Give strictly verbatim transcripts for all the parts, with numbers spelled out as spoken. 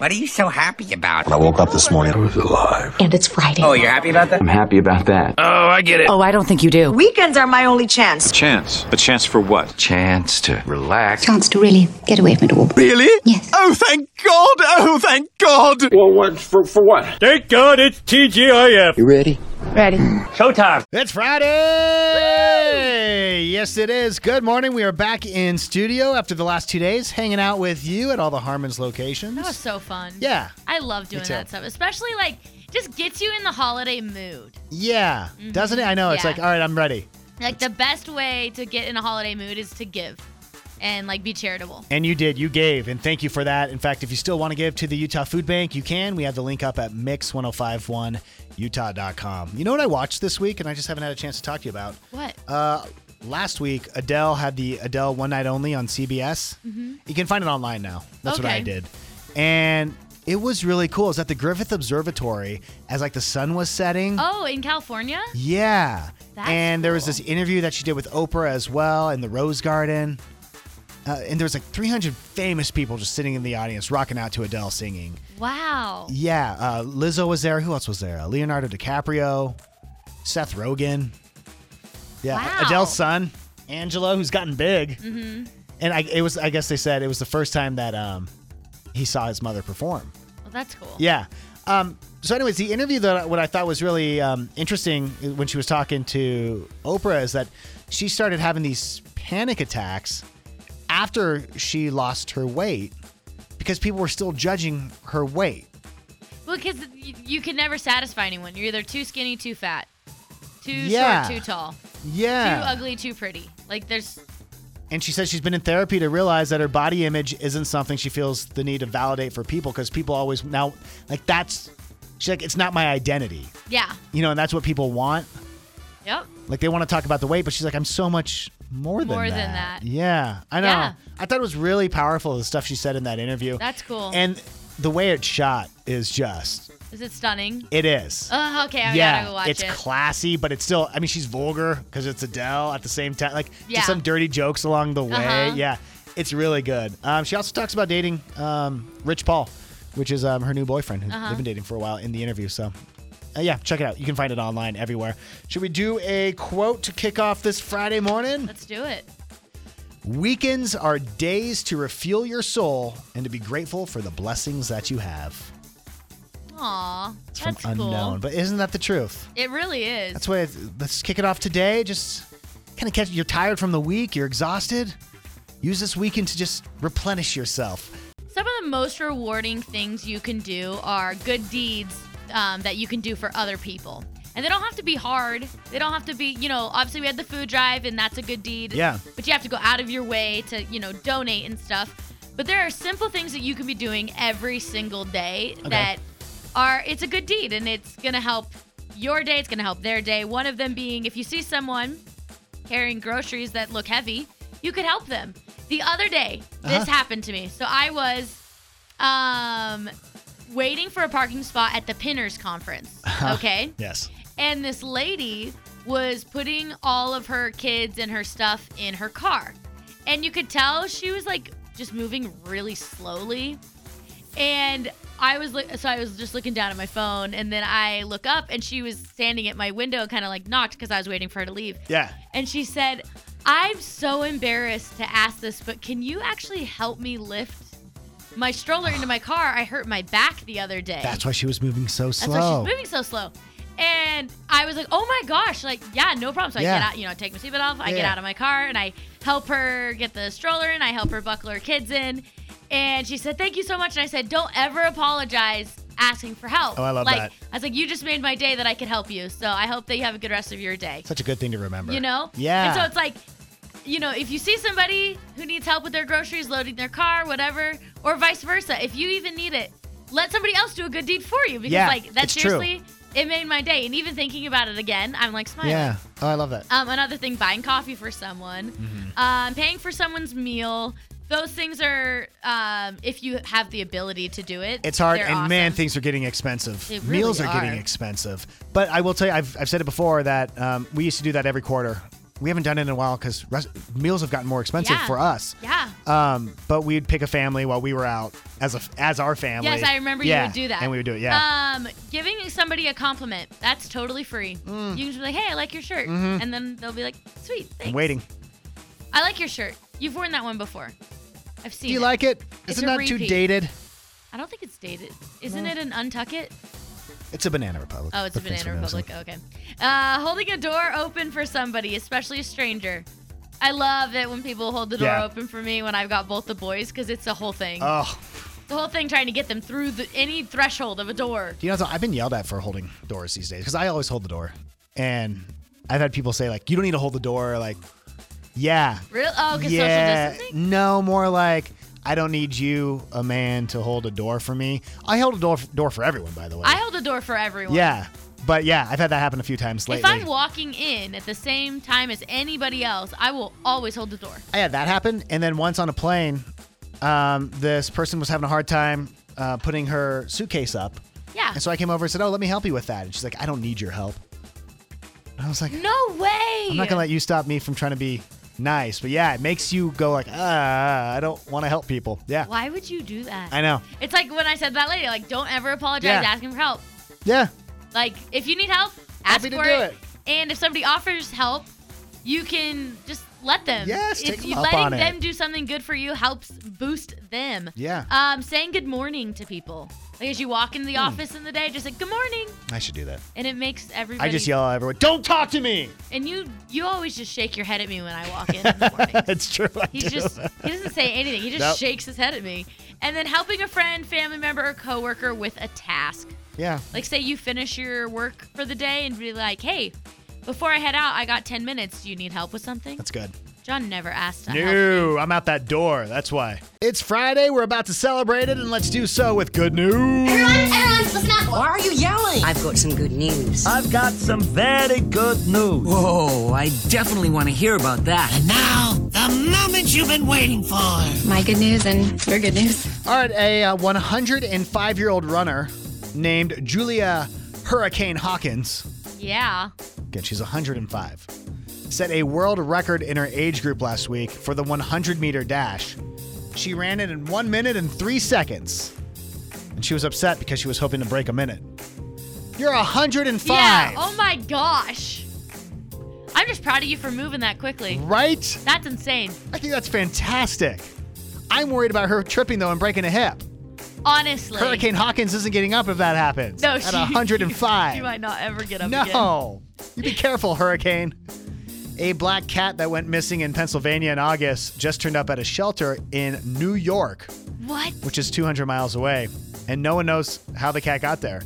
What are you so happy about? When I woke up this morning, I was alive. And it's Friday. Oh, you're happy about that? I'm happy about that. Oh, I get it. Oh, I don't think you do. Weekends are my only chance. Chance? A chance for what? Chance to relax. Chance to really get away from it all. Really? Yes. Oh, thank God! Oh, thank God! Well, what for? For what? Thank God it's T G I F. You ready? Ready. Showtime. It's Friday! Yes, it is. Good morning. We are back in studio after the last two days, hanging out with you at all the Harmon's locations. That was so fun. Yeah. I love doing that stuff, especially like just gets you in the holiday mood. Yeah. Mm-hmm. Doesn't it? I know. It's Yeah. like, all right, I'm ready. Like the best way to get in a holiday mood is to give and like be charitable. And you did. You gave, and thank you for that. In fact, if you still want to give to the Utah Food Bank, you can. We have the link up at mix ten fifty-one utah dot com. You know what I watched this week, and I just haven't had a chance to talk to you about? What? Uh, last week, Adele had the Adele One Night Only on C B S. Mm-hmm. You can find it online now. That's Okay. what I did. And it was really cool. It was at the Griffith Observatory as like the sun was setting. Oh, in California? Yeah. That's and there was cool. this interview that she did with Oprah as well in the Rose Garden. Uh, and there was like three hundred famous people just sitting in the audience rocking out to Adele singing. Wow. Yeah. Uh, Lizzo was there. Who else was there? Uh, Leonardo DiCaprio, Seth Rogen. Yeah. Wow. Adele's son, Angelo, who's gotten big. Mm-hmm. And I, it was, I guess they said it was the first time that um, he saw his mother perform. Well, that's cool. Yeah. Um, so anyways, the interview that what I thought was really um, interesting when she was talking to Oprah is that she started having these panic attacks after she lost her weight because people were still judging her weight. Well, because you, you can never satisfy anyone. You're either too skinny, too fat, too Yeah. short, too tall, Yeah. too ugly, too pretty. Like there's... And she says she's been in therapy to realize that her body image isn't something she feels the need to validate for people because people always now, like that's, she's like, it's not my identity. Yeah. You know, and that's what people want. Yep. Like they want to talk about the weight, but she's like, I'm so much more than More that. than that. Yeah, I know. Yeah. I thought it was really powerful, the stuff she said in that interview. That's cool. And the way it's shot is just, Is it stunning? it is. Oh, okay. I yeah, gotta go watch it's it. classy, but it's still, I mean, she's vulgar because it's Adele at the same time. Like, Yeah. just some dirty jokes along the way. Uh-huh. Yeah, it's really good. Um, she also talks about dating um, Rich Paul, which is um, her new boyfriend, who Uh-huh. they've been dating for a while in the interview. So, uh, yeah, check it out. You can find it online everywhere. Should we do a quote to kick off this Friday morning? Let's do it. Weekends are days to refuel your soul and to be grateful for the blessings that you have. Aw, It's that's from cool. Unknown, but isn't that the truth? It really is. That's why it's, let's kick it off today. Just kind of catch. You're tired from the week. You're exhausted. Use this weekend to just replenish yourself. Some of the most rewarding things you can do are good deeds um, that you can do for other people. And they don't have to be hard. They don't have to be, you know, obviously we had the food drive and that's a good deed. Yeah. But you have to go out of your way to, you know, donate and stuff. But there are simple things that you can be doing every single day Okay. that are, it's a good deed and it's going to help your day. It's going to help their day. One of them being if you see someone carrying groceries that look heavy, you could help them. The other day, this Uh-huh. happened to me. So I was um, waiting for a parking spot at the Pinners Conference, okay? Yes. And this lady was putting all of her kids and her stuff in her car. And you could tell she was like just moving really slowly. And I was look, so I was just looking down at my phone, and then I look up, and she was standing at my window, kind of like knocked because I was waiting for her to leave. Yeah. And she said, "I'm so embarrassed to ask this, but can you actually help me lift my stroller into my car? I hurt my back the other day." That's why she was moving so That's slow. why she's moving so slow. And I was like, oh my gosh, like, yeah, no problem. So I Yeah. get out, you know, take my seatbelt off. I Yeah. get out of my car and I help her get the stroller in. I help her buckle her kids in. And she said, thank you so much. And I said, don't ever apologize asking for help. Oh, I love like, that. I was like, you just made my day that I could help you. So I hope that you have a good rest of your day. Such a good thing to remember. You know? Yeah. And so it's like, you know, if you see somebody who needs help with their groceries, loading their car, whatever, or vice versa, if you even need it, let somebody else do a good deed for you. Because, Yeah, like, that it's true. seriously, it made my day. And even thinking about it again, I'm like smiling. Yeah. Oh, I love that. Um, another thing, buying coffee for someone, Mm-hmm. um, paying for someone's meal. Those things are, um, if you have the ability to do it. It's hard, they're and awesome. man, things are getting expensive. They really Meals are, are. getting expensive. But I will tell you, I've, I've said it before that um, we used to do that every quarter. We haven't done it in a while because res- meals have gotten more expensive Yeah. for us. Yeah. Um, but we'd pick a family while we were out as a as our family. Yes, I remember Yeah, you would do that. and we would do it. Yeah. Um, giving somebody a compliment, that's totally free. Mm. You can just be like, hey, I like your shirt. Mhm. And then they'll be like, sweet, thanks. I'm waiting. I like your shirt. You've worn that one before. I've seen Do you it. like it? It's Isn't a that too repeat. dated? I don't think it's dated. Isn't No. it an Untuck It? It's a Banana Republic. Oh, it's a But thanks Banana for noticing. Republic. Okay. Uh, holding a door open for somebody, especially a stranger. I love it when people hold the door Yeah. open for me when I've got both the boys because it's a whole thing. Oh. The whole thing trying to get them through the, any threshold of a door. You know, so I've been yelled at for holding doors these days because I always hold the door. And I've had people say, like, you don't need to hold the door. Like, yeah. Real? Oh, because yeah. social distancing? No, more like, I don't need you, a man, to hold a door for me. I hold a door, door for everyone, by the way. I hold the door for everyone. Yeah. But yeah, I've had that happen a few times lately. If I'm walking in at the same time as anybody else, I will always hold the door. I had that happen. And then once on a plane, um, this person was having a hard time uh, putting her suitcase up. Yeah. And so I came over and said, oh, let me help you with that. And she's like, I don't need your help. And I was like, No way. I'm not going to let you stop me from trying to be nice. But yeah, it makes you go like, ah, I don't want to help people. Yeah. Why would you do that? I know. It's like when I said to that lady, like, don't ever apologize Yeah. asking for help. Yeah. Like, if you need help, ask Happy to for do it. it. And if somebody offers help, you can just let them. Yes, If take them you, up letting on it. them do something good for you helps boost them. Yeah. Um, saying good morning to people. Like as you walk into the Hmm. office in the day, just like good morning, I should do that. and it makes everybody. I just yell at everyone, don't talk to me. And you, you always just shake your head at me when I walk in in the morning. It's true. I He's do. just he doesn't say anything. He just Nope. shakes his head at me. And then helping a friend, family member, or coworker with a task. Yeah. Like say you finish your work for the day and be like, hey, before I head out, I got ten minutes. Do you need help with something? That's good. John never asked to help. No, I'm out that door. That's why. It's Friday. We're about to celebrate it, and let's do so with good news. Everyone, everyone, listen up. Why are you yelling? I've got some good news. I've got some very good news. Whoa, I definitely want to hear about that. And now, the moment you've been waiting for. My good news and your good news. All right, a uh, one hundred five-year-old runner named Julia Hurricane Hawkins, Yeah. again, she's one hundred five, set a world record in her age group last week for the hundred-meter dash. She ran it in one minute and three seconds. And she was upset because she was hoping to break a minute. You're one hundred five. Yeah. Oh my gosh. I'm just proud of you for moving that quickly. Right? That's insane. I think that's fantastic. I'm worried about her tripping, though, and breaking a hip. Honestly. Hurricane Hawkins isn't getting up if that happens. No, At she, one hundred five. She might not ever get up again. No. You be careful, Hurricane. A black cat that went missing in Pennsylvania in August just turned up at a shelter in New York, What? which is two hundred miles away. And no one knows how the cat got there.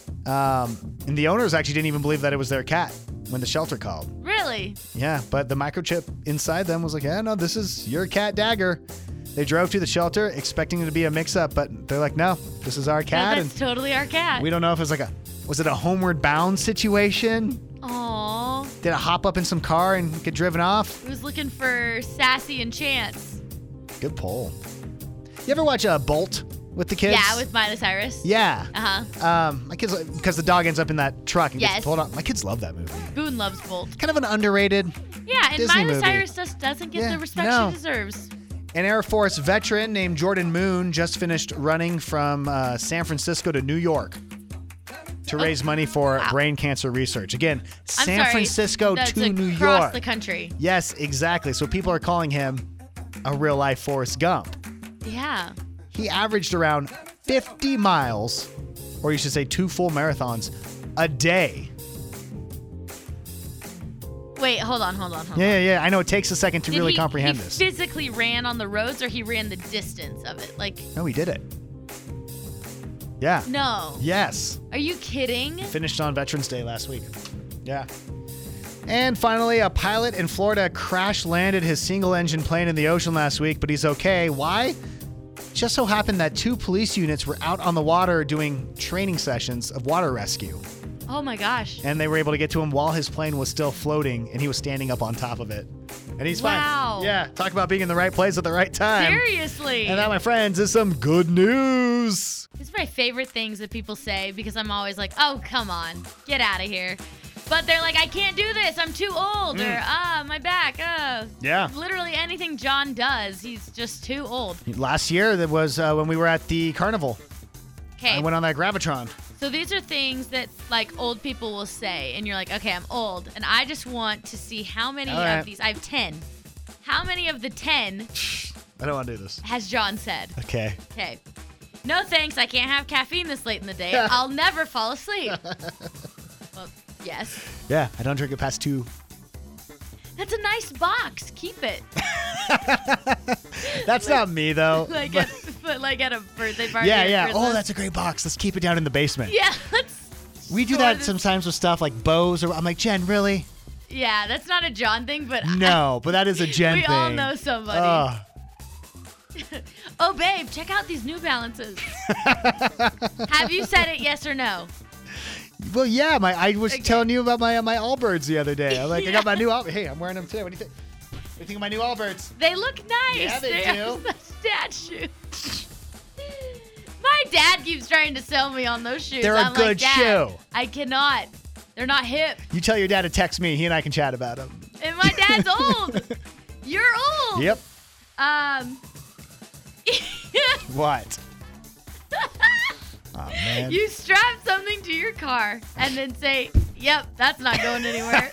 Um, and the owners actually didn't even believe that it was their cat when the shelter called. Really? Yeah, but the microchip inside them was like, yeah, no, this is your cat, Dagger. They drove to the shelter expecting it to be a mix-up, but they're like, no, this is our No, cat. that's and totally our cat. we don't know if it was like a, was it a homeward bound situation? Aww. Did it hop up in some car and get driven off? He was looking for Sassy and Chance. Good poll. You ever watch uh, Bolt with the kids? Yeah, with Miley Cyrus. Yeah. Uh-huh. Um, my kids, because the dog ends up in that truck and Yes. gets pulled out. My kids love that movie. Boone loves Bolt. Kind of an underrated. Yeah, and Disney Miley movie. Cyrus just doesn't get Yeah, the respect no. she deserves. An Air Force veteran named Jordan Moon just finished running from uh, San Francisco to New York to raise money for wow. brain cancer research. Again, I'm San sorry, Francisco that's to New across York. the country. Yes, exactly. So people are calling him a real life Forrest Gump. Yeah. He averaged around fifty miles, or you should say two full marathons, a day. Wait, hold on, hold on, hold Yeah, on. yeah, yeah. I know it takes a second to Did really he, comprehend he this. physically ran on the roads, or he ran the distance of it? Like, No, he did it. Yeah. no. Yes. Are you kidding? Finished on Veterans Day last week. Yeah. And finally, a pilot in Florida crash landed his single-engine plane in the ocean last week, but he's okay. Why? Just so happened that two police units were out on the water doing training sessions of water rescue. Oh my gosh. And they were able to get to him while his plane was still floating, and he was standing up on top of it. And he's Wow. fine. Yeah, talk about being in the right place at the right time. Seriously. And that, my friends, is some good news. It's my favorite things that people say because I'm always like, oh, come on. Get out of here. But they're like, I can't do this. I'm too old. Mm. Or, ah, my back. Oh. Yeah. Literally anything John does, he's just too old. Last year, that was uh, when we were at the carnival. Okay. I went on that Gravitron. So these are things that, like, old people will say. And you're like, okay, I'm old. And I just want to see how many All right. of these. I have ten. How many of the ten I don't want to do this. has John said? Okay. Okay. No thanks. I can't have caffeine this late in the day. I'll never fall asleep. Well, yes. Yeah, I don't drink it past two. That's a nice box. Keep it. That's not me, though. like, But- at, but like at a birthday party. yeah, or yeah. Christmas. Oh, that's a great box. Let's keep it down in the basement. Yeah, let's. We do store that this- sometimes with stuff like bows. Or I'm like, Jen, really? Yeah, that's not a John thing, but No, but that is a Jen we thing. all know somebody. Ugh. Oh, babe, check out these New Balances. Have you said it, yes or no? Well, yeah, my I was Okay. telling you about my uh, my Allbirds the other day. I'm like, I Yeah. got my new Allbirds. Hey, I'm wearing them today. What do you think? What do you think of my new Allbirds? They look nice. Yeah, they They're do. such dad shoes. My dad keeps trying to sell me on those shoes. They're a I'm good like, Dad, shoe. I cannot. They're not hip. You tell your dad to text me. He and I can chat about them. And my dad's old. You're old. Yep. Um. What? Oh, man. You strap something to your car and then say, yep, that's not going anywhere.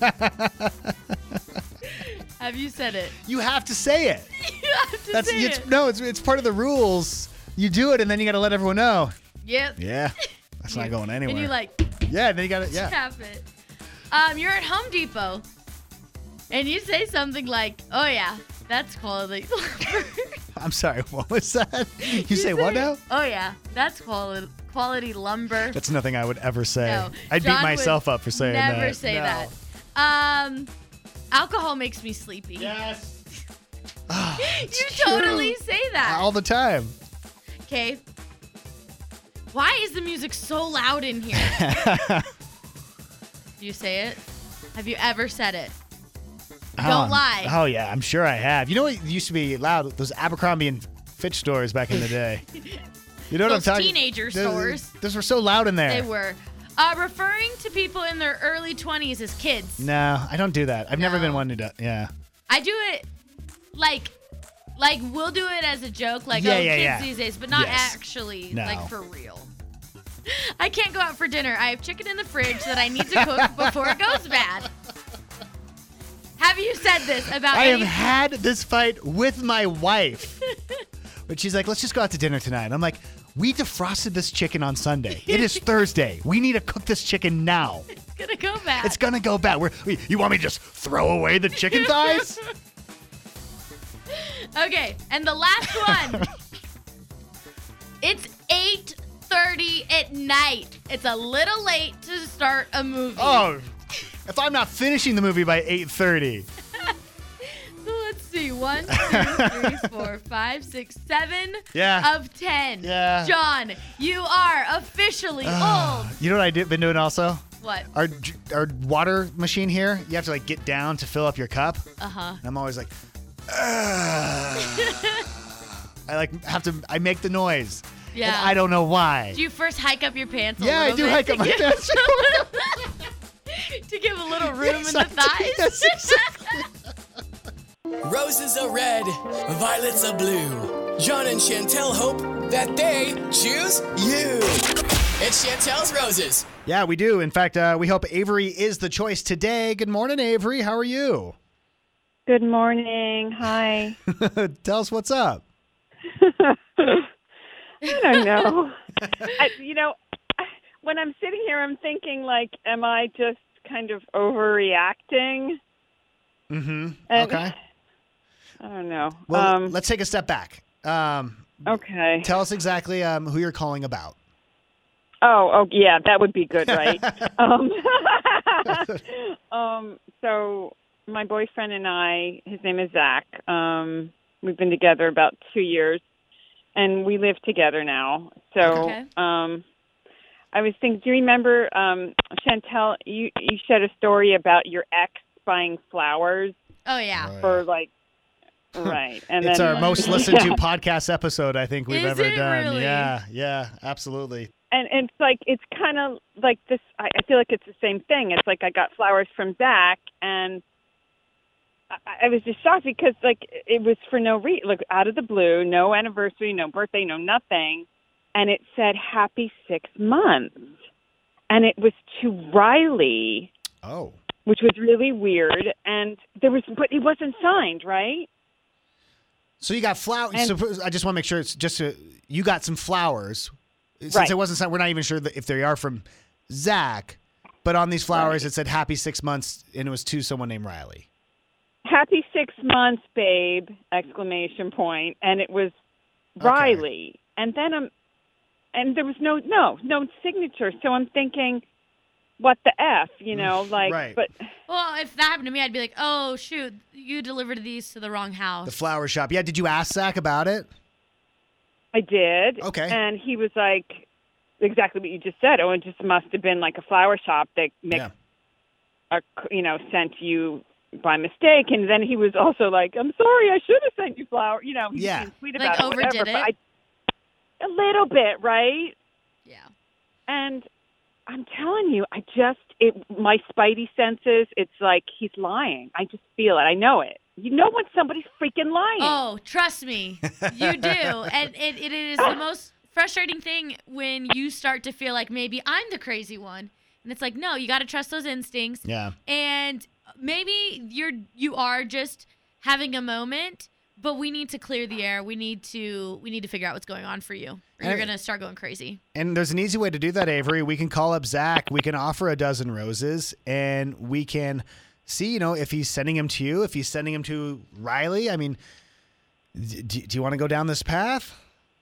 Have you said it? You have to say it. You have to That's say it's, it. no, it's it's part of the rules. You do it, and then you got to let everyone know. Yep. Yeah, that's not going anywhere. And you like yeah, then you got to yeah. strap it. Um, you're at Home Depot and you say something like, oh yeah, that's quality lumber. I'm sorry. What was that? You, say, what now? Oh yeah, that's quality quality lumber. That's nothing I would ever say. No, I'd John beat myself would up for saying that. Never say No. that. Um, alcohol makes me sleepy. Yes. You totally say that. All the time. Okay. Why is the music so loud in here? Do you say it? Have you ever said it? Don't Oh, lie. Oh yeah, I'm sure I have. You know what used to be loud? Those Abercrombie and Fitch stores back in the day. You know what Those I'm talking? teenager Those- stores. Those were so loud in there. They were. Uh, referring to people in their early twenties as kids. No, I don't do that. I've never No. been one to do. Yeah. I do it like, like we'll do it as a joke, like Yeah, oh yeah, kids yeah. these days, but not Yes. actually No. like for real. I can't go out for dinner. I have chicken in the fridge that I need to cook before it goes bad. Have you said this about I have any- had this fight with my wife. But she's like, let's just go out to dinner tonight. I'm like, we defrosted this chicken on Sunday. It is Thursday. We need to cook this chicken now. It's gonna go bad. It's gonna go bad. We're, you want me to just throw away the chicken thighs? Okay, and the last one. It's eight thirty at night. It's a little late to start a movie. Oh, if I'm not finishing the movie by eight thirty. So let's see. One, two, three, four, five, six, seven Yeah. of ten. Yeah. John, you are officially old. You know what I've been doing also? What? Our our water machine here, you have to like get down to fill up your cup. Uh-huh. And I'm always like, "Ugh." I like have to. I make the noise. Yeah. And I don't know why. Do you first hike up your pants a Yeah, I little do bit hike to up my give- pants. to give a little room Yes, in the I do. thighs? Yes, exactly. Roses are red, violets are blue. John and Chantel hope that they choose you. It's Chantel's Roses. Yeah, we do. In fact, uh, we hope Avery is the choice today. Good morning, Avery. How are you? Good morning. Hi. Tell us what's up. I don't know. I, you know, when I'm sitting here, I'm thinking, like, am I just kind of overreacting? Mm-hmm. And- Okay. I don't know. Well, um, let's take a step back. Um, okay. Tell us exactly um, who you're calling about. Oh, oh, yeah, that would be good, right? um, um, so my boyfriend and I, his name is Zach. Um, we've been together about two years, and we live together now. So, Okay. um, I was thinking, do you remember, um, Chantel? You you shared a story about your ex buying flowers Oh, yeah. for like, right? And It's then, our most listened to podcast episode I think we've Is ever it done. really? Yeah, yeah, absolutely. and, and it's like it's kind of like this. I, I feel like it's the same thing. It's like I got flowers from Zach, and I, I was just shocked because like it was for no reason, like out of the blue, no anniversary, no birthday, no nothing, and it said happy six months, and it was to Riley. Oh. Which was really weird, and there was, but it wasn't signed, right? So you got flowers. And- So I just want to make sure it's just a, you got some flowers. Since Right. it wasn't signed, we're not even sure that if they are from Zach. But on these flowers, Right. it said happy six months, and it was to someone named Riley. Happy six months, babe! Exclamation point, and it was Okay. Riley. And then I'm, and there was no no no signature. So I'm thinking, what the f, you know? Like, Right. but Well, if that happened to me, I'd be like, oh, shoot, you delivered these to the wrong house. The flower shop. Yeah, did you ask Zach about it? I did. Okay. And he was like, exactly what you just said. Oh, it just must have been like a flower shop that mixed, Yeah. a, you know, sent you by mistake. And then he was also like, I'm sorry, I should have sent you flower. You know, he Yeah. was being sweet Like, about it. overdid whatever, it? But I, a little bit, right? Yeah. And I'm telling you, I just, it, my spidey senses, it's like he's lying. I just feel it. I know it. You know when somebody's freaking lying. Oh, trust me, you do. And it, it is the most frustrating thing when you start to feel like maybe I'm the crazy one. And it's like, no, you got to trust those instincts. Yeah. And maybe you're you are just having a moment, but we need to clear the air. We need to we need to figure out what's going on for you, or you're And- gonna start going crazy. And there's an easy way to do that, Avery. We can call up Zach. We can offer a dozen roses, and we can see, you know, if he's sending them to you, if he's sending them to Riley. I mean, d- do, do you want to go down this path?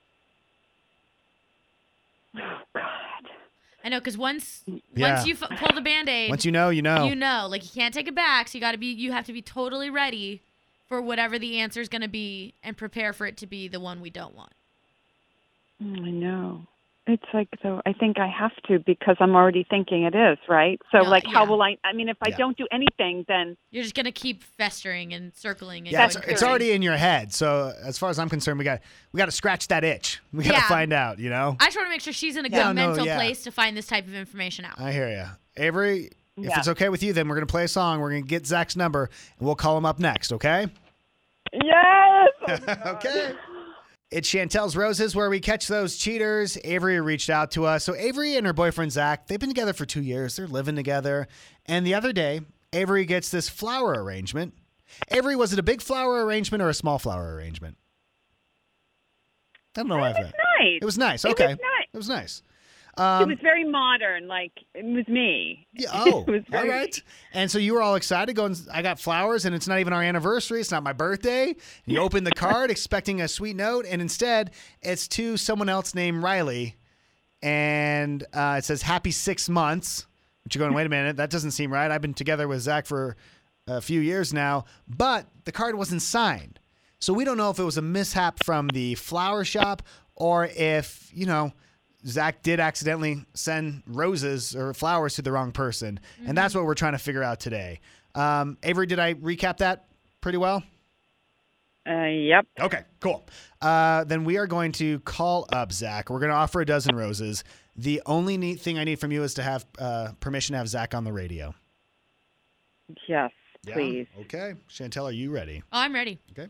God. I know, because once Yeah. once you f- pull the Band-Aid, Once you know, you know. you know, like you can't take it back. So you got to be, you have to be totally ready for whatever the answer is going to be, and prepare for it to be the one we don't want. Mm, I know. It's like, though, I think I have to because I'm already thinking it is, right? So, No, like, how yeah. will I, I mean, if I Yeah. don't do anything, then, You're just going to keep festering and circling. And Yeah, it's, going it's crazy. already in your head. So as far as I'm concerned, we got we got to scratch that itch. We got to Yeah. find out, you know? I just want to make sure she's in a good Yeah, no, mental yeah. place to find this type of information out. I hear you. Avery, if Yeah. it's okay with you, then we're going to play a song. We're going to get Zach's number, and we'll call him up next, okay? yes! Okay. It's Chantel's Roses, where we catch those cheaters. Avery reached out to us. So Avery and her boyfriend, Zach, they've been together for two years. They're living together. And the other day, Avery gets this flower arrangement. Avery, was it a big flower arrangement or a small flower arrangement? I don't know why I It thought. was nice. It was nice. It Okay. was nice. It was nice. It Um, was very modern. Like, it was me. yeah, oh, It was all very- right. And so you were all excited going, I got flowers and it's not even our anniversary. It's not my birthday. And you opened the card expecting a sweet note. And instead it's to someone else named Riley. And uh, it says happy six months, but you're going, wait a minute. That doesn't seem right. I've been together with Zach for a few years now, but the card wasn't signed. So we don't know if it was a mishap from the flower shop or if, you know, Zach did accidentally send roses or flowers to the wrong person. And that's what we're trying to figure out today. Um, Avery, did I recap that pretty well? Uh, yep. Okay, cool. Uh, then we are going to call up Zach. We're going to offer a dozen roses. The only neat thing I need from you is to have uh, permission to have Zach on the radio. Yes, Yeah? please. Okay. Chantel, are you ready? Oh, I'm ready. Okay.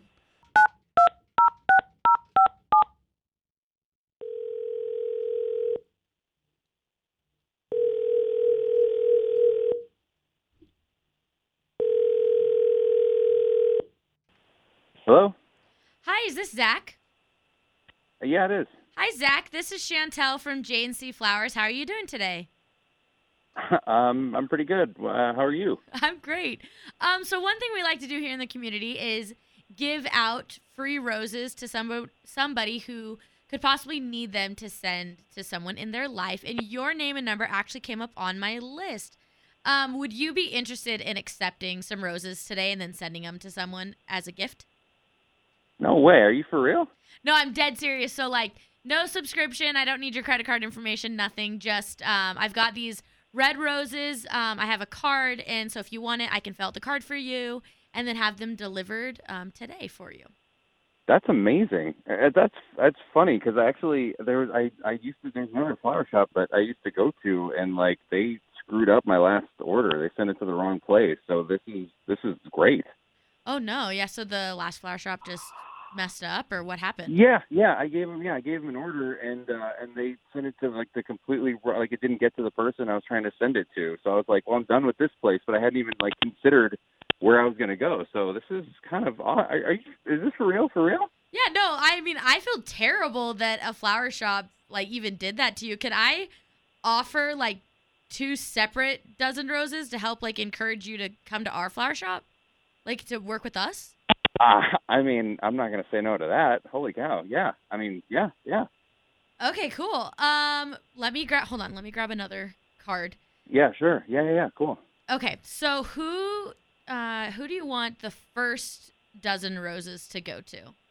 Hello? Hi, is this Zach? Yeah, it is. Hi, Zach. This is Chantel from J and C Flowers. How are you doing today? um, I'm pretty good. Uh, how are you? I'm great. Um, so one thing we like to do here in the community is give out free roses to somebody, somebody who could possibly need them to send to someone in their life. And your name and number actually came up on my list. Um, would you be interested in accepting some roses today and then sending them to someone as a gift? No way. Are you for real? No, I'm dead serious. So, like, no subscription. I don't need your credit card information, nothing. Just um, I've got these red roses. Um, I have a card, and so if you want it, I can fill out the card for you and then have them delivered um, today for you. That's amazing. Uh, That's that's funny because actually there was I I used to there's another flower shop that I used to go to and like they screwed up my last order. They sent it to the wrong place. So this is this is great. Oh no, yeah. So the last flower shop just messed up, or what happened? Yeah, yeah. I gave them yeah I gave them an order and uh, and they sent it to like the completely like it didn't get to the person I was trying to send it to. So I was like, well, I'm done with this place, but I hadn't even like considered where I was going to go. So this is kind of odd. Are, are you, is this for real? For real? Yeah, no, I mean, I feel terrible that a flower shop, like, even did that to you. Can I offer, like, two separate dozen roses to help, like, encourage you to come to our flower shop? Like, to work with us? Uh, I mean, I'm not going to say no to that. Holy cow. Yeah. I mean, yeah, yeah. Okay, cool. Um, let me grab, hold on, let me grab another card. Yeah, sure. Yeah, yeah, yeah. Cool. Okay, so who... Uh, who do you want the first dozen roses to go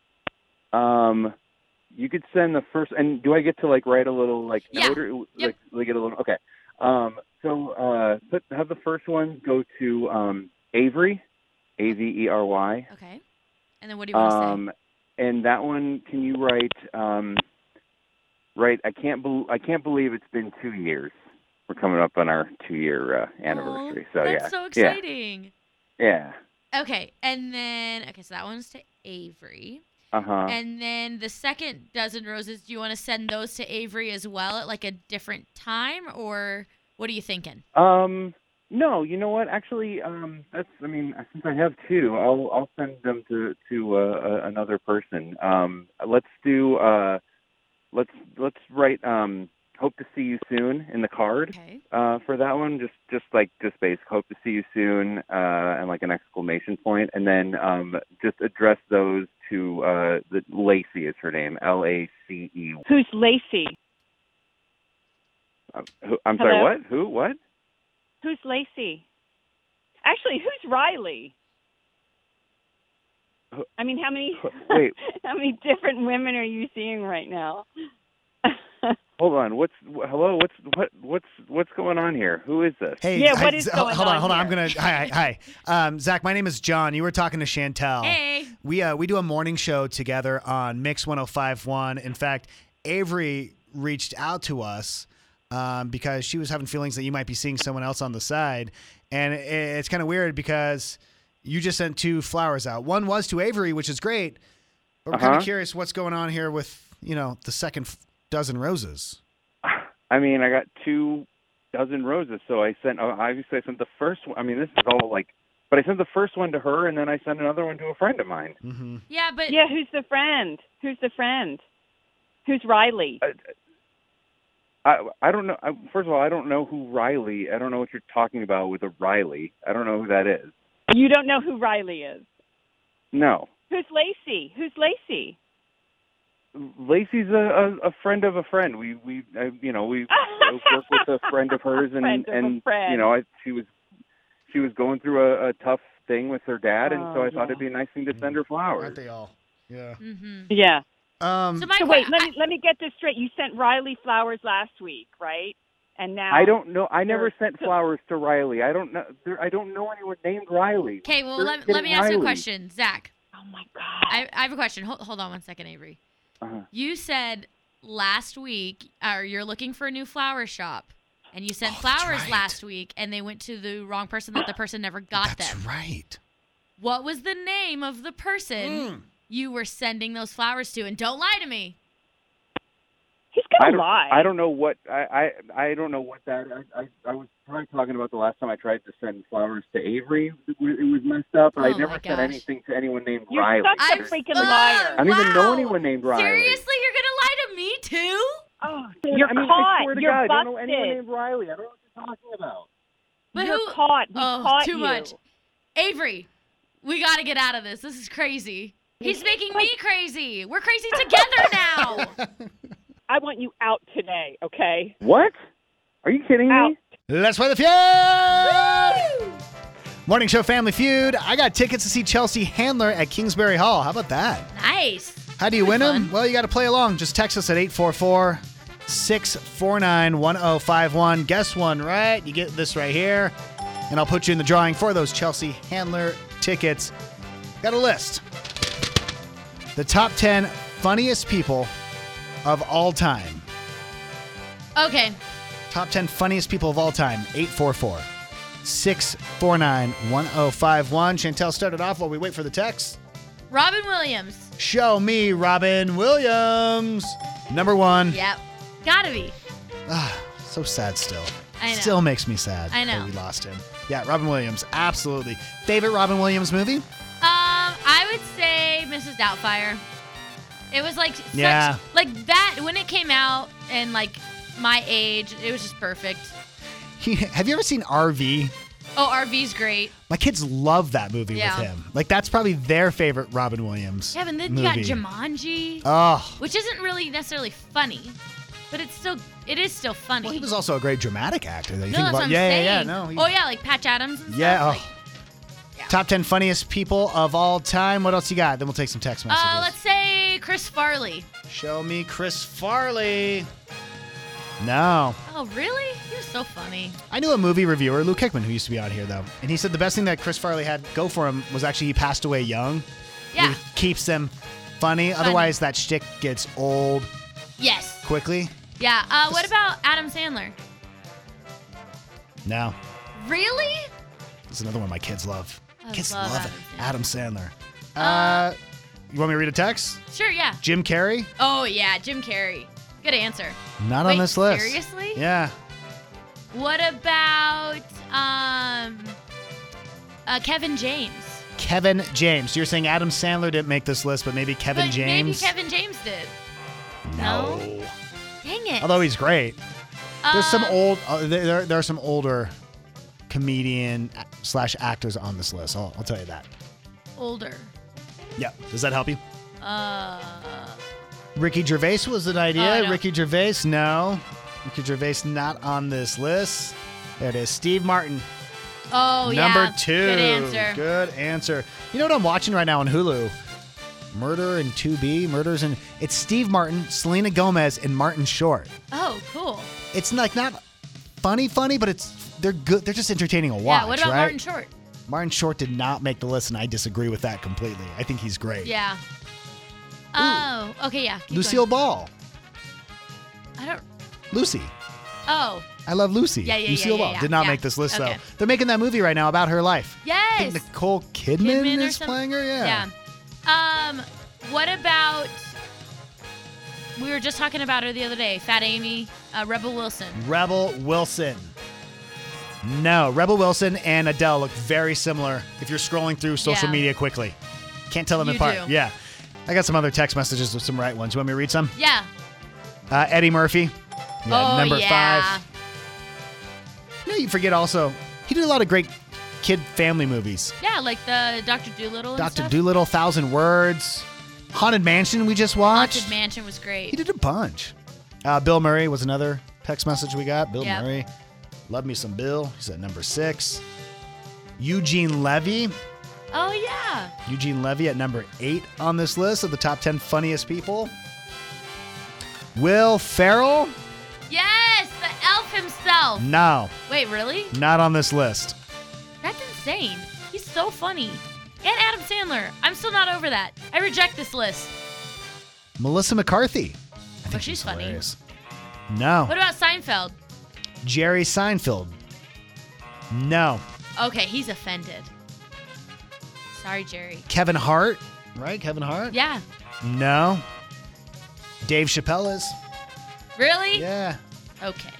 to? Um, you could send the first, and do I get to like write a little like Yeah. note or Yep. like, like get a little? Okay. Um, so uh, put have the first one go to um Avery, A V E R Y. Okay. And then what do you want to Um, and that one, can you write um, write? I can't bel I can't believe it's been two years. We're coming up on our two year uh, anniversary. say? so That's yeah, so exciting. yeah, Okay, and then, okay, so that one's to Avery. yeah. Uh huh. And then the second dozen roses, do you want to send those to Avery as well at like a different time, or what are you thinking? Um, no, you know what? Actually, um, that's. I mean, since I have two, I'll I'll send them to to uh, another person. Um, let's do. Uh, let's let's write. Um, hope to see you soon in the card. Okay. Uh, for that one, just just like just basic. Hope to see you soon, uh, and like an exclamation point, and then um, just address those to uh, the Lacey is her name. L A C E. Who's Lacey? Um, who, I'm sorry. Hello? What? Who? What? Who's Lacey? Actually, who's Riley? Who- I mean, how many Wait. how many different women are you seeing right now? Hold on. What's wh- hello? What's what? What's what's going on here? Who is this? Hey, Yeah, hi, what is Z- going hold on, on hold on. I'm here? gonna. Hi, hi. hi. Um, Zach, my name is John. You were talking to Chantel. Hey. We uh we do a morning show together on Mix one oh five one. In fact, Avery reached out to us um, because she was having feelings that you might be seeing someone else on the side, and it, it's kind of weird because you just sent two flowers out. One was to Avery, which is great, but we're kind Uh-huh. of curious what's going on here with you know the second f- dozen roses. I mean, I got two dozen roses, so I sent. Uh, obviously, I sent the first one. I mean, this is all like, but I sent the first one to her, and then I sent another one to a friend of mine. Mm-hmm. Yeah, but Yeah, who's the friend? Who's the friend? Who's Riley? I I don't know. I, first of all, I don't know who Riley. I don't know what you're talking about with a Riley. I don't know who that is. You don't know who Riley is. No, Who's Lacey? Who's Lacey? Lacey's a, a, a friend of a friend. We we uh, you know we work with a friend of hers, and Friend of a and friend. you know I, she was she was going through a, a tough thing with her dad, and so Oh, I thought yeah. it'd be a nice thing to send her flowers. Aren't they all? Yeah. hmm Yeah. Um. So my So que- wait, let I- me let me get this straight. You sent Riley flowers last week, right? And now I don't know. I never Sure. sent flowers to Riley. I don't know. There, I don't know anyone named Riley. Okay, well, They're let, let getting me ask you a Riley. question, Zach. Oh my God. I, I have a question. Hold, hold on one second, Avery. Uh-huh. You said last week, or you're looking for a new flower shop, and you sent Oh, that's flowers right. last week, and they went to the wrong person that the person never got That's them. right. What was the name of the person Mm. you were sending those flowers to? And don't lie to me. He's I gonna don't, lie. I don't know what I, I I don't know what that I, I I was probably talking about the last time I tried to send flowers to Avery. It was, it was messed up. Oh, I my never sent gosh. anything to anyone named You're Riley. such a I'm- freaking Ugh, liar. I don't even know wow. anyone named Riley. Seriously, you're gonna lie to me too? Oh, you're I mean, caught. I swear to You're God, I busted. don't know anyone named Riley. I don't know what you're talking about. But You're who? caught. We oh, caught too you. much. Avery, we gotta get out of this. This is crazy. He's making me crazy. We're crazy together now. I want you out today, okay? What? Are you kidding Out. me? Let's play the feud. Morning show Family Feud. I got tickets to see Chelsea Handler at Kingsbury Hall. How about that? Nice. How do you That'd win be them? fun. Well, you got to play along. Just text us at eight four four, six four nine, one oh five one. Guess one right. You get this right here. And I'll put you in the drawing for those Chelsea Handler tickets. Got a list. The top ten funniest people of all time. Okay. Top ten funniest people of all time. eight four four, six four nine, one oh five one. Chantel started off while we wait for the text. Robin Williams. Show me Robin Williams. Number one. Yep. Gotta be. Ah, so sad still. I know. Still makes me sad I know. that we lost him. Yeah, Robin Williams. Absolutely. Favorite Robin Williams movie? Um, I would say Missus Doubtfire. It was like such, Yeah. like that when it came out and like my age, it was just perfect. Have you ever seen R V? Oh, R V's great. My kids love that movie Yeah. with him. Like, that's probably their favorite Robin Williams Yeah, and then movie. you got Jumanji, Oh. which isn't really necessarily funny, but it's still it is still funny. Well, he was also a great dramatic actor. That you no, think that's about. what I'm yeah, saying. yeah, yeah. No. he- oh yeah, like Patch Adams and yeah. stuff. Oh. Like, Top ten funniest people of all time. What else you got? Then we'll take some text messages. uh, let's say Chris Farley. Show me Chris Farley. No. Oh, really? He was so funny. I knew a movie reviewer, Lou Kickman, who used to be on here, though. And he said the best thing that Chris Farley had go for him was actually he passed away young. Yeah. It keeps them funny. Funny. Otherwise, that shtick gets old Yes. quickly. Yeah. Uh, what about Adam Sandler? No. Really? It's another one my kids love. I Kids love love, Adam it. Adam Sandler. Uh, you want me to read a text? Sure. Yeah. Jim Carrey? Oh yeah, Jim Carrey. Good answer. Not Wait, on this list. Seriously? Yeah. What about um, uh, Kevin James? Kevin James. You're saying Adam Sandler didn't make this list, but maybe Kevin but James? Maybe Kevin James did. No. Dang it. Although he's great. There's some Um, old, uh, there, there are some older comedian slash actors on this list. I'll, I'll tell you that. Older. Yeah. Does that help you? Uh. Ricky Gervais was an idea. Oh, no. Ricky Gervais, no. Ricky Gervais not on this list. There it is. Steve Martin. Oh yeah. Number two. Good answer. Good answer. You know what I'm watching right now on Hulu? Murder in two B. Murders in. It's Steve Martin, Selena Gomez, and Martin Short. Oh, cool. It's like not funny, funny, but it's they're good. They're just entertaining to watch. Yeah. What about right? Martin Short? Martin Short did not make the list, and I disagree with that completely. I think he's great. Yeah. Oh. Okay. Yeah. keep Lucille going. Ball. I don't. Lucy. Oh. I love Lucy. Yeah, yeah, Lucille yeah, Ball yeah, did not yeah. make this list Okay. though. They're making that movie right now about her life. I Yes. think Nicole Kidman, Kidman or is some- playing her. Yeah. Yeah. Um. What about? We were just talking about her the other day. Fat Amy, uh, Rebel Wilson. Rebel Wilson. No, Rebel Wilson and Adele look very similar if you're scrolling through social Yeah. media quickly. Can't tell them You apart. do. Yeah. I got some other text messages with some right ones. You want me to read some? Yeah. Uh, Eddie Murphy. Yeah, oh number yeah. five. You know, you forget also, he did a lot of great kid family movies. Yeah, like the Doctor Dolittle. And Doctor stuff. Dolittle, Thousand Words, Haunted Mansion we just watched. Haunted Mansion was great. He did a bunch. Uh, Bill Murray was another text message we got. Bill Yep. Murray. Love me some Bill. He's at number six. Eugene Levy. Oh yeah. Eugene Levy at number eight on this list of the top ten funniest people. Will Ferrell. Yes, the elf himself. No, Wait, really? not on this list. That's insane. He's so funny. And Adam Sandler. I'm still not over that. I reject this list. Melissa McCarthy. I think Oh, she's funny. hilarious. No. What about Seinfeld? Jerry Seinfeld. No. Okay, he's offended. Sorry, Jerry. Kevin Hart. Right? Kevin Hart? Yeah. No. Dave Chappelle is. Really? Yeah. Okay.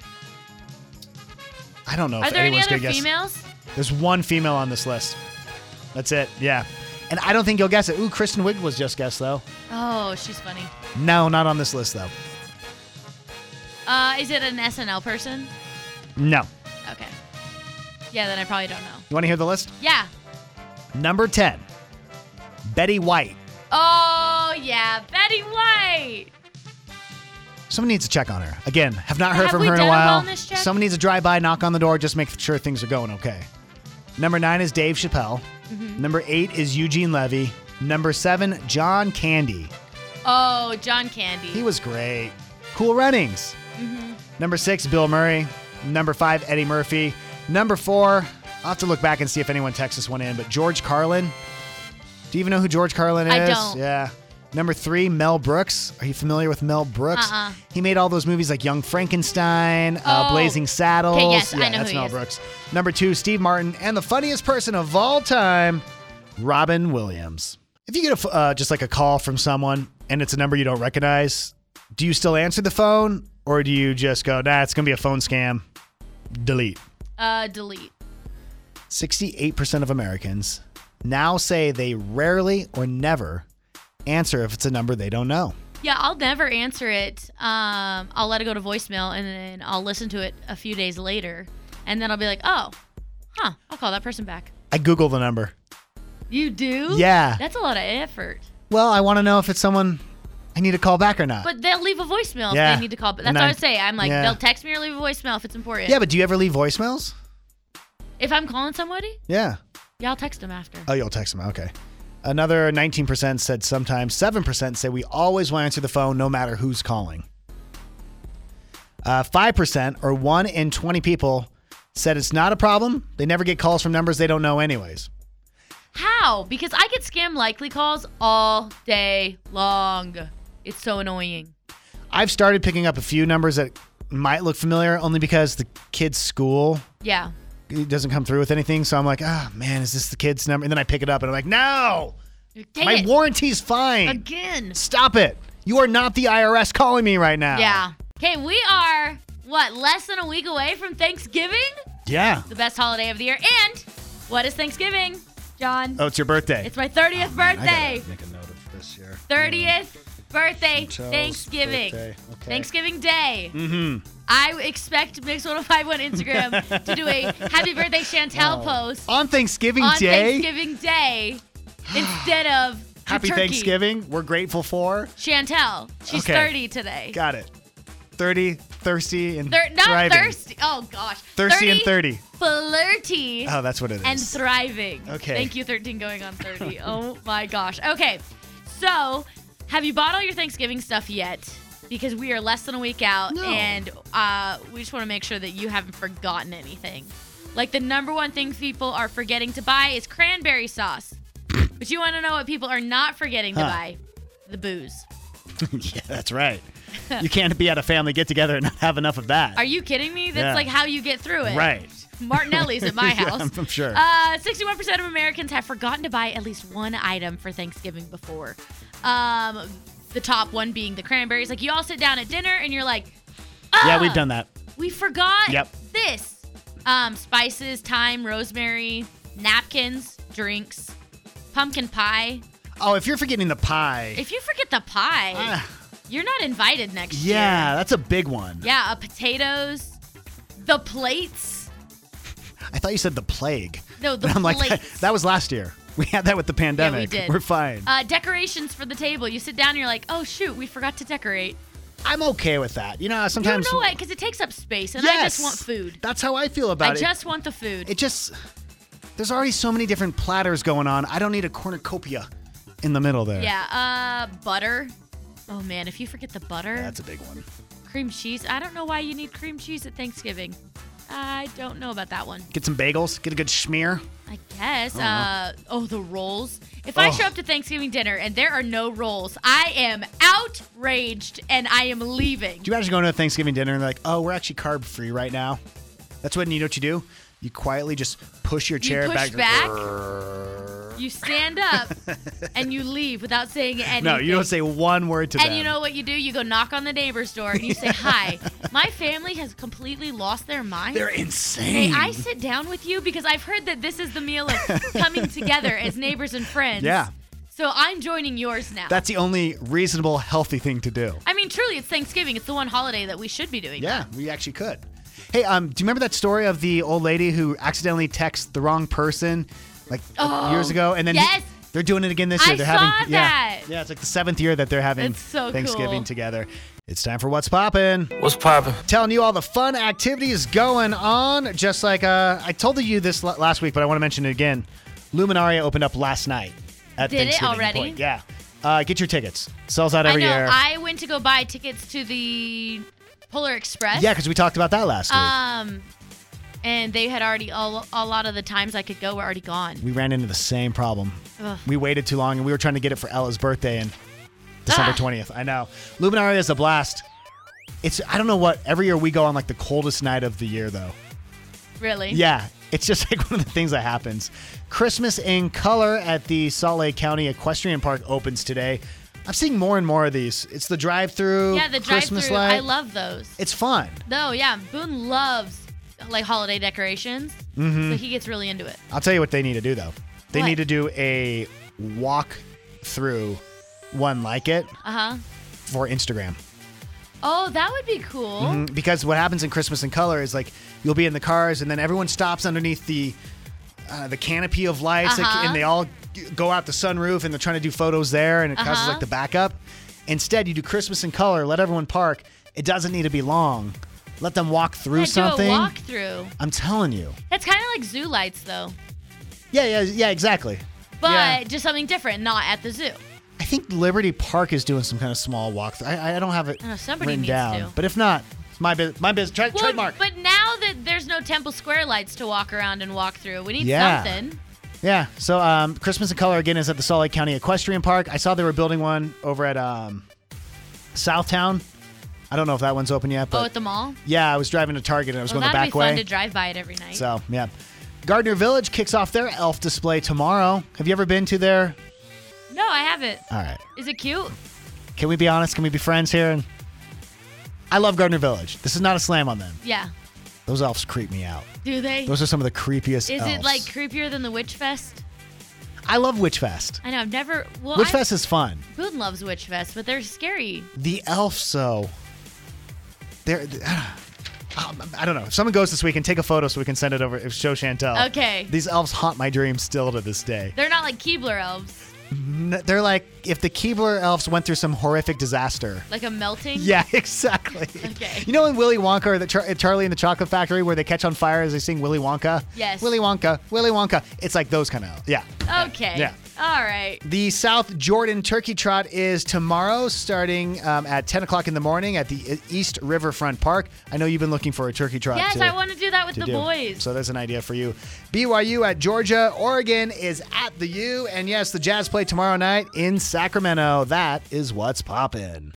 I don't know Are if there any anyone's other gonna guess. females? There's one female on this list. That's it. Yeah. And I don't think you'll guess it. Ooh, Kristen Wiig was just guessed though. Oh, she's funny. No, not on this list though. Uh, is it an S N L person? No. Okay. Yeah, then I probably don't know. You want to hear the list? Yeah. Number ten. Betty White. Oh, yeah. Betty White. Someone needs to check on her. Again, have not heard Have from we her in a done a while. wellness check? Someone needs to drive by, knock on the door, just make sure things are going okay. Number nine is Dave Chappelle. Mhm. Number eight is Eugene Levy. Number seven, John Candy. Oh, John Candy. He was great. Cool Runnings. Mhm. Number six, Bill Murray. Number five, Eddie Murphy. Number four, I'll have to look back and see if anyone texts this one in, but George Carlin. Do you even know who George Carlin is? I don't. Yeah. Number three, Mel Brooks. Are you familiar with Mel Brooks? Uh-uh. He made all those movies like Young Frankenstein, uh, Oh. Blazing Saddles. Okay, yes, I yeah, know that's who he Mel is. Brooks. Number two, Steve Martin, and the funniest person of all time, Robin Williams. If you get a, f- uh, just like a call from someone and it's a number you don't recognize, do you still answer the phone or do you just go, nah, it's gonna be a phone scam, delete? Uh, delete. sixty-eight percent of Americans now say they rarely or never answer if it's a number they don't know. Yeah, I'll never answer it. Um, I'll let it go to voicemail, and then I'll listen to it a few days later, and then I'll be like, oh, huh, I'll call that person back. I Google the number. You do? Yeah. That's a lot of effort. Well, I want to know if it's someone I need to call back or not. But they'll leave a voicemail Yeah. if they need to call. But that's And what I I'm- would say. I'm like, yeah. they'll text me or leave a voicemail if it's important. Yeah, but do you ever leave voicemails? If I'm calling somebody, Yeah. yeah, I'll text them after. Oh, you'll text them. Okay. Another nineteen percent said sometimes. seven percent say we always will answer the phone no matter who's calling. Uh, five percent or one in twenty people said it's not a problem. They never get calls from numbers they don't know anyways. How? Because I get scam likely calls all day long. It's so annoying. I've started picking up a few numbers that might look familiar only because the kid's school Yeah. it doesn't come through with anything. So I'm like, ah, man, is this the kid's number? And then I pick it up and I'm like, no, Dang my it. warranty's fine. Again. Stop it. You are not the I R S calling me right now. Yeah. Okay, we are, what, less than a week away from Thanksgiving? Yeah. The best holiday of the year. And what is Thanksgiving, John? Oh, it's your birthday. It's my thirtieth Man, I birthday. gotta make a note of this here. thirtieth birthday, Chantel's Thanksgiving. birthday. Okay. Thanksgiving Day. Mm-hmm. I expect Mix one oh five on Instagram to do a happy birthday Chantel Oh. post On Thanksgiving on Day? Thanksgiving Day instead of the Happy turkey. Thanksgiving. We're grateful for. Chantel. She's Okay. thirty today. Got it. thirty, thirsty, and Thir- not thriving. thirsty. Oh gosh. Thirsty and thirty. Flirty. Oh, that's what it is. And thriving. Okay. Thank you, thirteen going on thirty. Oh my gosh. Okay. So, have you bought all your Thanksgiving stuff yet? Because we are less than a week out, No. and uh, we just want to make sure that you haven't forgotten anything. Like, the number one thing people are forgetting to buy is cranberry sauce. But you want to know what people are not forgetting to Huh. buy? The booze. Yeah, that's right. You can't be at a family get-together and not have enough of that. Are you kidding me? That's Yeah. like how you get through it. Right. Martinelli's at my Yeah, house. I'm- I'm sure. Uh, sixty-one percent of Americans have forgotten to buy at least one item for Thanksgiving before. Um, the top one being the cranberries. Like, you all sit down at dinner and you're like, ah, Yeah, we've done that. we forgot Yep. this. Um, spices, thyme, rosemary, napkins, drinks, pumpkin pie. Oh, if you're forgetting the pie. If you forget the pie, Ah. you're not invited next year. Yeah, that's a big one. Yeah, uh, potatoes, the plates. I thought you said the plague. No, the And I'm like, plates. that, that was last year. We had that with the pandemic. did. We're fine. Uh, decorations for the table. You sit down and you're like, oh, shoot, we forgot to decorate. I'm okay with that. You know, sometimes. You know what? Because it takes up space, and I just Yes. want food. That's how I feel about I it. just want the food. It just. There's already so many different platters going on. I don't need a cornucopia in the middle there. Yeah, uh, butter. Oh, man, if you forget the butter. That's a big one. Cream cheese. I don't know why you need cream cheese at Thanksgiving. I don't know about that one. Get some bagels. Get a good schmear. I guess. I don't Uh, oh, the rolls. If I Oh. show up to Thanksgiving dinner and there are no rolls, I am outraged and I am leaving. Do you imagine going to a Thanksgiving dinner and they're like, oh, we're actually carb free right now? That's when you know what you do? You quietly just push your chair you push back. back, you stand up, and you leave without saying anything. No, you don't say one word to And them. you know what you do? You go knock on the neighbor's door and you say, hi, my family has completely lost their mind. They're insane. May I sit down with you? Because I've heard that this is the meal of coming together as neighbors and friends. Yeah. So I'm joining yours now. That's the only reasonable, healthy thing to do. I mean, truly, it's Thanksgiving. It's the one holiday that we should be doing. Yeah, we actually could. Hey, um, do you remember that story of the old lady who accidentally texted the wrong person like Oh, years ago? And then he- yes. they're doing it again this year. I they're saw having yeah, that. yeah, it's like the seventh year that they're having That's so Thanksgiving cool. together. It's time for What's Poppin'. What's poppin'? Telling you all the fun activities going on. Just like uh, I told you this l- last week, but I want to mention it again. Luminaria opened up last night at Did it Thanksgiving already? Point. Yeah. Uh, get your tickets. Sells out I every know. year. I went to go buy tickets to the Polar Express. Yeah, because we talked about that last week. Um, and they had already, a, a lot of the times I could go were already gone. We ran into the same problem. Ugh. We waited too long, and we were trying to get it for Ella's birthday, and December Ah. twentieth. I know. Luminaria is a blast. It's I don't know what. Every year we go on like the coldest night of the year, though. Really? Yeah. It's just like one of the things that happens. Christmas in Color at the Salt Lake County Equestrian Park opens today. I'm seeing more and more of these. It's the drive-through Yeah, the Christmas drive-through. light. I love those. It's fun. No, yeah. Boone loves like holiday decorations. Mhm. So he gets really into it. I'll tell you what they need to do, though. They What? need to do a walk through one like it Uh-huh. for Instagram. Oh, that would be cool. Mhm, Because what happens in Christmas in Color is like you'll be in the cars and then everyone stops underneath the uh, the canopy of lights like, Uh-huh. and they all g- go out the sunroof and they're trying to do photos there and it causes Uh-huh. like the backup. Instead, you do Christmas in Color. Let everyone park. It doesn't need to be long. Let them walk through Yeah, something. do a walkthrough. I'm telling you. That's kind of like zoo lights, though. Yeah, yeah, yeah, exactly. But Yeah. just something different, not at the zoo. I think Liberty Park is doing some kind of small walk. I, I don't have it I know, somebody written needs down. to. But if not, it's my business. My business. Tra- Well, trademark. but now that there's no Temple Square lights to walk around and walk through, we need Yeah. something. Yeah. So um, Christmas in Color again is at the Salt Lake County Equestrian Park. I saw they were building one over at um, Southtown. I don't know if that one's open yet. But Oh, at the mall? yeah, I was driving to Target and I was Well, going the that'd back be fun way. to drive by it every night. So yeah, Gardner Village kicks off their elf display tomorrow. Have you ever been to their? No, I haven't. All right. Is it cute? Can we be honest? Can we be friends here? I love Gardner Village. This is not a slam on them. Yeah. Those elves creep me out. Do they? Those are some of the creepiest Is elves. it like creepier than the Witch Fest? I love Witch Fest. I know, I've never. Well, Witch I, Fest is fun. Boone loves Witch Fest, but they're scary. The elves, though, they're. I don't know. If someone goes this week and take a photo so we can send it over, show Chantel. Okay. These elves haunt my dreams still to this day. They're not like Keebler elves. N- They're like if the Keebler elves went through some horrific disaster. Like a melting? Yeah, exactly. Okay. You know in Willy Wonka or the Char- Charlie and the Chocolate Factory where they catch on fire as they sing Willy Wonka? Yes. Willy Wonka, Willy Wonka. It's like those kind of, yeah. Okay. Yeah. All right. The South Jordan Turkey Trot is tomorrow starting um, at ten o'clock in the morning at the East Riverfront Park. I know you've been looking for a turkey trot. Yes, to, I want to do that with to the do. boys. So there's an idea for you. B Y U at Georgia. Oregon is at the U. And yes, the Jazz play tomorrow night in Sacramento. That is what's poppin'.